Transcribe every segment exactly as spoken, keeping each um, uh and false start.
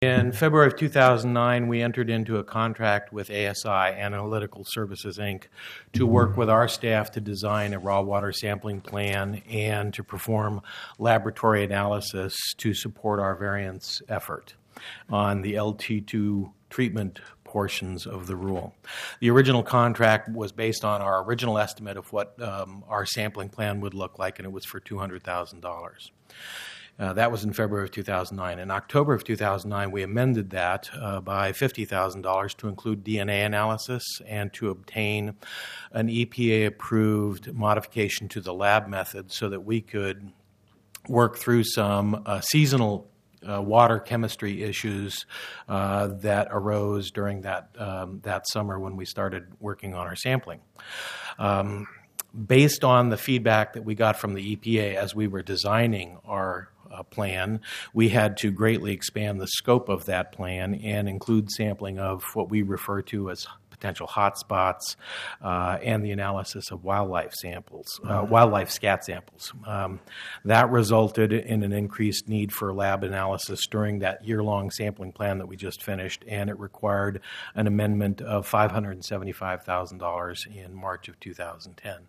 In February of two thousand nine, we entered into a contract with A S I, Analytical Services, Incorporated, to work with our staff to design a raw water sampling plan and to perform laboratory analysis to support our variance effort on the L T two treatment portions of the rule. The original contract was based on our original estimate of what um, our sampling plan would look like, and it was for two hundred thousand dollars. Uh, that was in February of two thousand nine. In October of two thousand nine, we amended that uh, by fifty thousand dollars to include D N A analysis and to obtain an E P A-approved modification to the lab method so that we could work through some uh, seasonal uh, water chemistry issues uh, that arose during that, um, that summer when we started working on our sampling. Um, based on the feedback that we got from the E P A as we were designing our Uh, plan, we had to greatly expand the scope of that plan and include sampling of what we refer to as potential hotspots uh, and the analysis of wildlife samples, uh, wildlife scat samples. Um, that resulted in an increased need for lab analysis during that year-long sampling plan that we just finished, and it required an amendment of five hundred seventy-five thousand dollars in March of two thousand ten.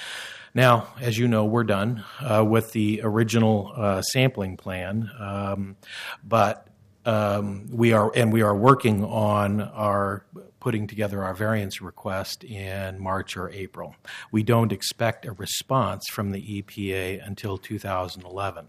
Now, as you know, we're done uh, with the original uh, sampling plan, um, but um, we are and we are working on our putting together our variance request in March or April. We don't expect a response from the E P A until two thousand eleven.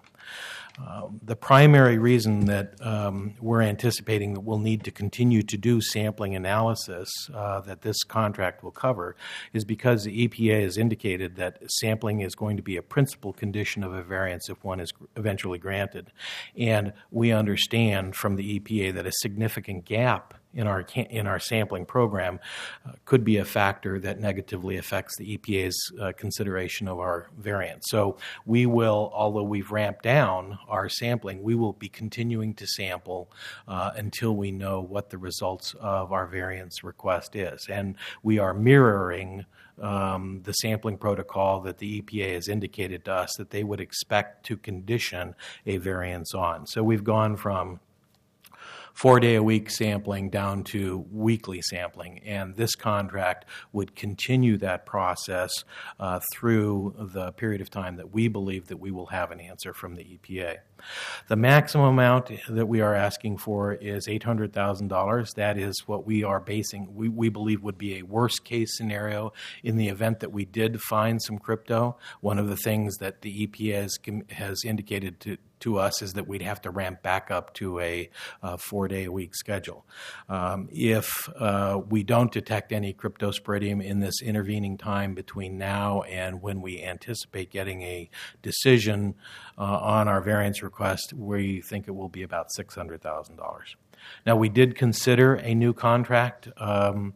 Uh, the primary reason that um, we're anticipating that we'll need to continue to do sampling analysis uh, that this contract will cover is because the E P A has indicated that sampling is going to be a principal condition of a variance if one is eventually granted. And we understand from the E P A that a significant gap in our in our sampling program uh, could be a factor that negatively affects the E P A's uh, consideration of our variance. So we will, although we've ramped down our sampling, we will be continuing to sample uh, until we know what the results of our variance request is. And we are mirroring Um, the sampling protocol that the E P A has indicated to us that they would expect to condition a variance on. So we've gone from four-day-a-week sampling down to weekly sampling, and this contract would continue that process uh, through the period of time that we believe that we will have an answer from the E P A. The maximum amount that we are asking for is eight hundred thousand dollars. That is what we are basing, we, we believe would be a worst-case scenario in the event that we did find some crypto. One of the things that the E P A has, has indicated to to us is that we'd have to ramp back up to a uh, four-day-a-week schedule. Um, if uh, we don't detect any cryptosporidium in this intervening time between now and when we anticipate getting a decision uh, on our variance request, we think it will be about six hundred thousand dollars. Now, we did consider a new contract um,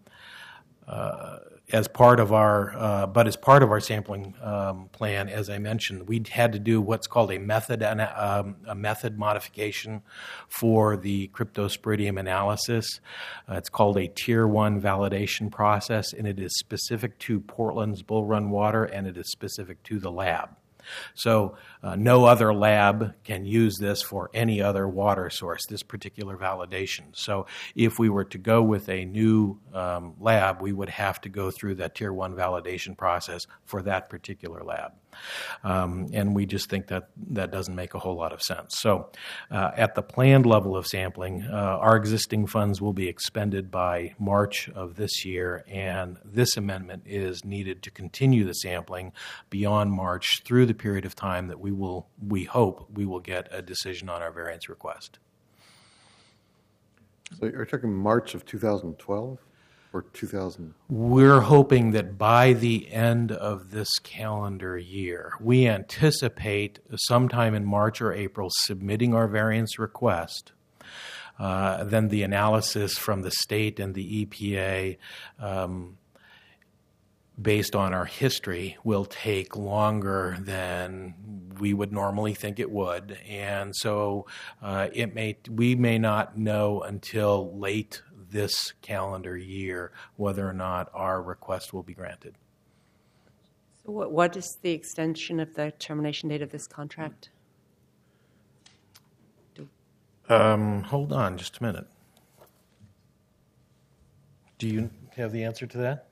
uh, as part of our, uh, but as part of our sampling um, plan, as I mentioned, we had to do what's called a method um, a method modification for the cryptosporidium analysis. Uh, it's called a Tier One validation process, and it is specific to Portland's Bull Run Water, and it is specific to the lab. So uh, no other lab can use this for any other water source, this particular validation. So if we were to go with a new um, lab, we would have to go through that Tier one validation process for that particular lab. Um, and we just think that that doesn't make a whole lot of sense. So uh, at the planned level of sampling, uh, our existing funds will be expended by March of this year, and this amendment is needed to continue the sampling beyond March through the period of time that we will, we hope we will get a decision on our variance request. So you're talking March of two thousand twelve? Or two thousand? We're hoping that by the end of this calendar year, we anticipate sometime in March or April submitting our variance request. Uh, then the analysis from the state and the E P A, um, based on our history, will take longer than we would normally think it would. And so uh, it may we may not know until late this calendar year whether or not our request will be granted. So what, what is the extension of the termination date of this contract? Do, Um, hold on just a minute. Do you have the answer to that?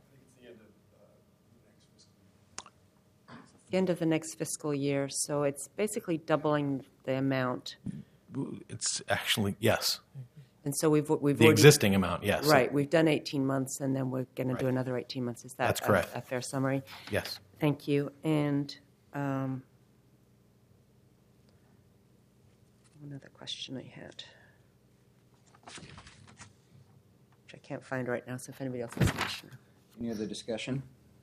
The end of the next fiscal year, so it's basically doubling the amount. It's actually, yes. And so we've we've The already, existing amount, yes. right. We've done eighteen months, and then we're going to do Right. another eighteen months. Is that That's a- correct. A, fair summary? Yes. Thank you. And um, one other question I had, which I can't find right now. So if anybody else has a question. Any other discussion?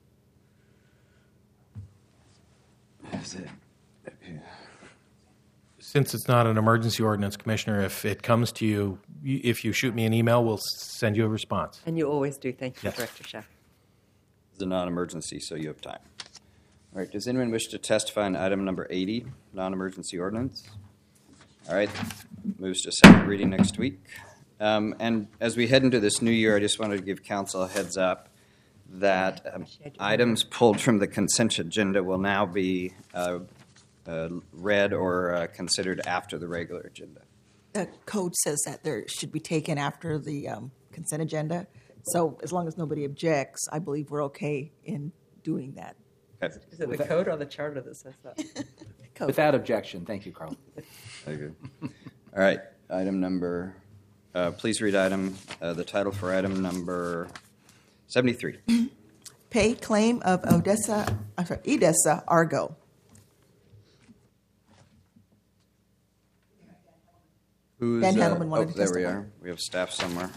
Is it? Since it's not an emergency ordinance, Commissioner, if it comes to you, you- if you shoot me an email, we'll send you a response. And you always do. Thank you, Yes. Director Schaff. It's a non-emergency, so you have time. All right, does anyone wish to testify on item number eighty, non-emergency ordinance? All right, moves to second reading next week. Um, and as we head into this new year, I just wanted to give council a heads up that um, items pulled from the consent agenda will now be uh, uh, read or uh, considered after the regular agenda. The code says that there should be taken after the um, consent agenda. So as long as nobody objects, I believe we're okay in doing that. Okay. Is it the code or the charter that says that? Code. Without objection. Thank you, Carl. Very good. All right, item number, uh, please read item, uh, the title for item number seventy-three. Pay claim of Odessa, I'm sorry, Edessa Argo. Who's, Dan uh, Handelman wanted oh, to there we testify. are. We have staff somewhere.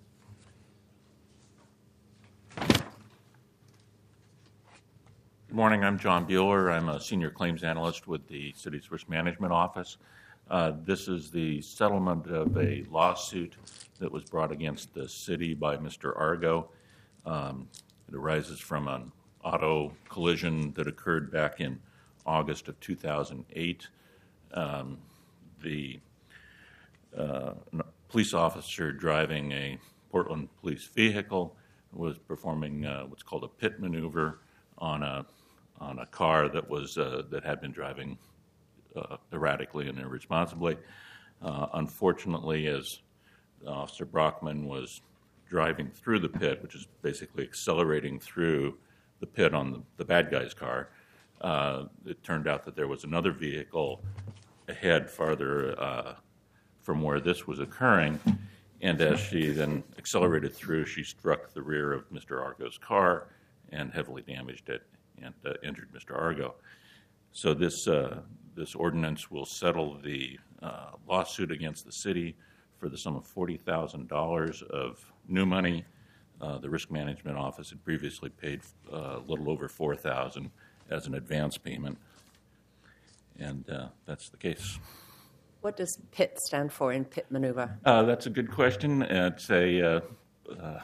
Good morning. I'm John Bueller. I'm a senior claims analyst with the city's risk management office. Uh, this is the settlement of a lawsuit that was brought against the city by Mister Argo. Um, it arises from an auto collision that occurred back in August of two thousand eight. Um, the uh, police officer driving a Portland police vehicle was performing uh, what's called a pit maneuver on a on a car that was uh, that had been driving uh, erratically and irresponsibly. Uh, unfortunately, as Officer Brockman was driving through the pit, which is basically accelerating through the pit on the, the bad guy's car, uh, it turned out that there was another vehicle ahead farther uh, from where this was occurring, and as she then accelerated through, she struck the rear of Mister Argo's car and heavily damaged it and uh, injured Mister Argo. So this uh, this ordinance will settle the uh, lawsuit against the city for the sum of forty thousand dollars of new money. Uh, the Risk Management Office had previously paid uh, a little over four thousand dollars as an advance payment, and uh, that's the case. What does PIT stand for in pit maneuver? Uh, that's a good question. It's a uh, uh,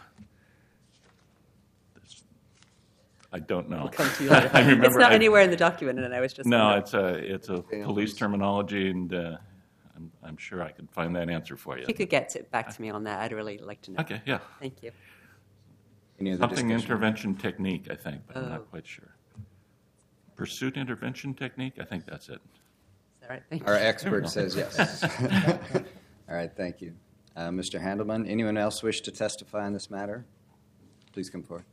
it's, I don't know. We'll come to you later. I remember. It's not I- anywhere in the document, and I was just No, wondering. it's a it's a police terminology, and uh, I'm I'm sure I can find that answer for you. If you could get it back to me on that, I'd really like to know. Okay, yeah. Thank you. Any other Something discussion? intervention technique, I think, but I'm Oh. not quite sure. Pursuit intervention technique? I think that's it. All right, thank Our you. expert says yes. All right, thank you. Uh, Mister Handelman, anyone else wish to testify on this matter? Please come forward.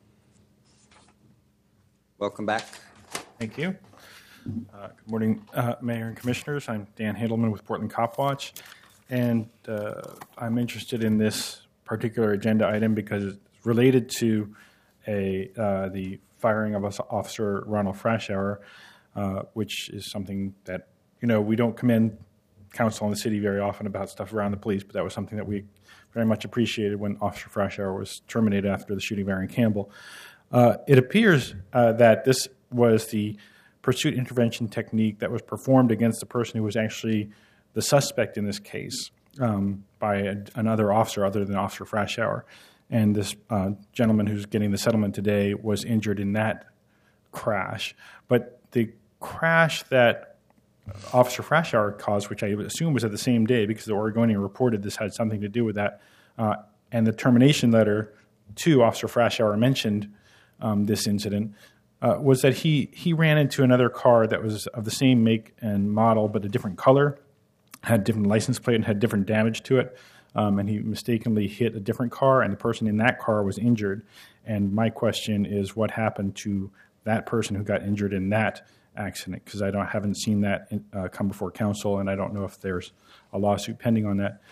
Welcome back. Thank you. Uh, Good morning, uh, Mayor and Commissioners. I'm Dan Handelman with Portland Cop Watch, and uh, I'm interested in this particular agenda item because it's related to a uh, the firing of us- Officer Ronald Frashauer, uh, which is something that, you know, we don't commend council and the city very often about stuff around the police, but that was something that we very much appreciated when Officer Frashauer was terminated after the shooting of Aaron Campbell. Uh, it appears uh, that this was the pursuit intervention technique that was performed against the person who was actually the suspect in this case um, by a, another officer other than Officer Frashauer. And this uh, gentleman who's getting the settlement today was injured in that crash. But the crash that Officer Frashauer caused, which I assume was at the same day because the Oregonian reported this had something to do with that, uh, and the termination letter to Officer Frashauer mentioned um, this incident, uh, was that he, he ran into another car that was of the same make and model but a different color, had different license plate and had different damage to it. Um, and he mistakenly hit a different car, and the person in that car was injured. And my question is, what happened to that person who got injured in that accident? Because I don't haven't seen that in, uh, come before council, and I don't know if there's a lawsuit pending on that.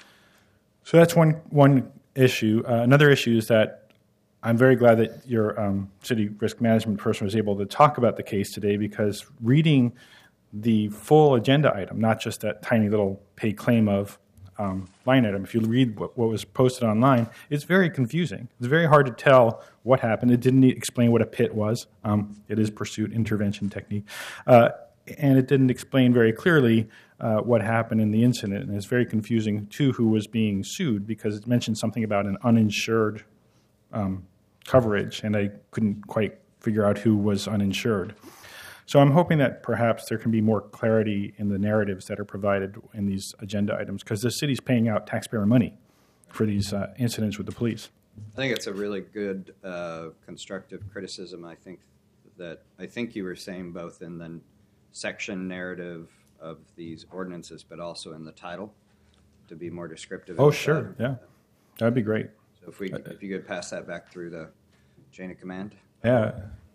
So that's one one issue. Uh, another issue is that I'm very glad that your um, city risk management person was able to talk about the case today, because reading the full agenda item, not just that tiny little pay claim of um, line item, if you read what, what was posted online, it's very confusing. It's very hard to tell what happened. It didn't explain what a pit was. Um, it is pursuit intervention technique. Uh, and it didn't explain very clearly uh, what happened in the incident. And it's very confusing to who was being sued, because it mentioned something about an uninsured um, coverage, and I couldn't quite figure out who was uninsured. So I'm hoping that perhaps there can be more clarity in the narratives that are provided in these agenda items, because the city's paying out taxpayer money for these uh, incidents with the police. I think it's a really good uh, constructive criticism. I think that I think you were saying both in the section narrative of these ordinances, but also in the title, to be more descriptive. Oh, sure, yeah, that'd be great. So if we if you could pass that back through the chain of command. Yeah.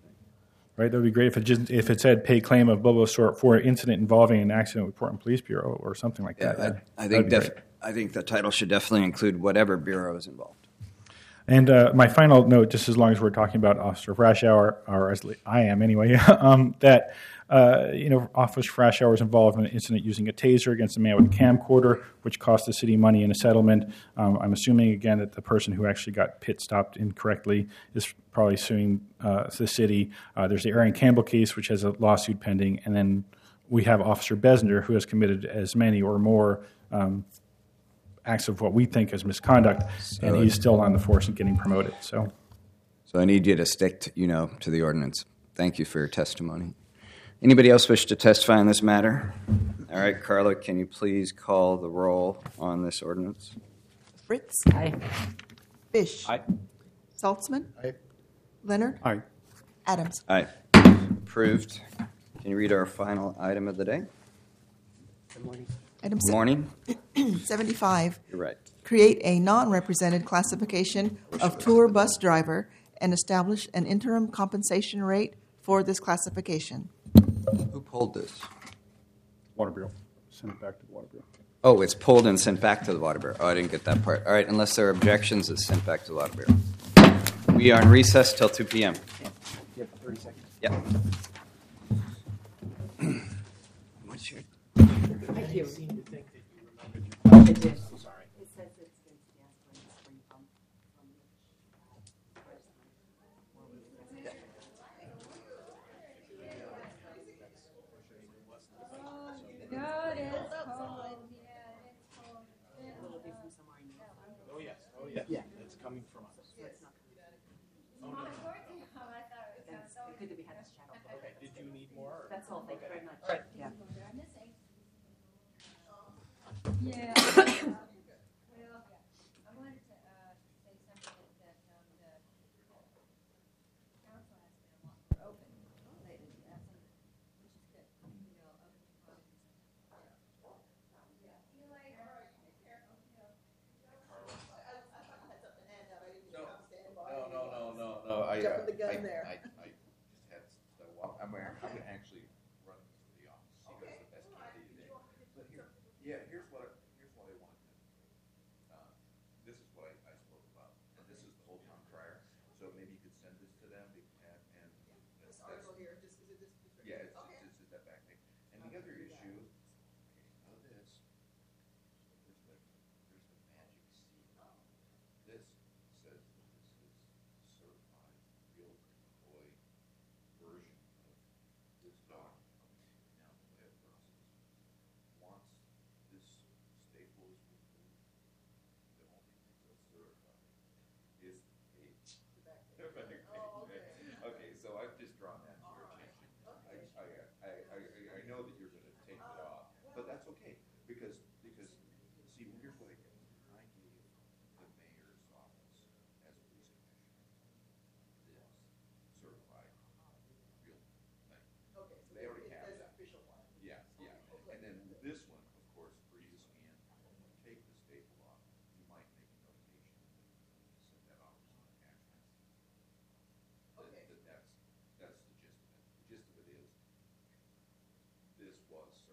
Right, that would be great if it just if it said pay claim of blah blah sort for incident involving an accident with Portland Police Bureau or something like Yeah, that. I, I think def- I think the title should definitely include whatever bureau is involved. And uh, my final note, just as long as we're talking about Officer Frashour, or as I am anyway, um, that uh, you know Officer Frashour was involved in an incident using a taser against a man with a camcorder, which cost the city money in a settlement. Um, I'm assuming again that the person who actually got pit stopped incorrectly is probably suing uh, the city. Uh, there's the Aaron Campbell case, which has a lawsuit pending, and then we have Officer Besner, who has committed as many or more Um, acts of what we think is misconduct, so, and he's still on the force and getting promoted. So, so I need you to stick, to, you know, to the ordinance. Thank you for your testimony. Anybody else wish to testify on this matter? All right, Carla, can you please call the roll on this ordinance? Fritz. Aye. Fish. Aye. Saltzman. Aye. Leonard. Aye. Adams. Aye. Approved. Can you read our final item of the day? Item Good morning. seventy-five. You're right. Create a non-represented classification of tour bus driver and establish an interim compensation rate for this classification. Who pulled this? Water Bureau. Send it back to the Water Bureau. Oh, it's pulled and sent back to the Water Bureau. Oh, I didn't get that part. All right, unless there are objections, it's sent back to the Water Bureau. We are in recess till two p.m. You have thirty seconds. Yeah. What's your... Thank you. I did. It says it's been gas from the spring pump from God, it's cold. Yeah, it's cold. Will it be from somewhere in Europe? Oh, yes. Oh, yes. Yeah. It's coming from us. So it's not Oh, I thought it was That's good that we had this chat. Okay. Did you need more? That's all. Thank you very much. Yeah. Yeah. Well, I wanted to uh, say something that um, the council has been a lot more open lately, I think, which is good. You know, other departments. Yeah. See you later. No, no, no, no, no. I, Jumping the uh, gun I- there. I, I just had to walk, I'm, I'm gonna actually run to the office, see what's the best candidate today. But here, yeah, here's what, I- here's what I want to do. was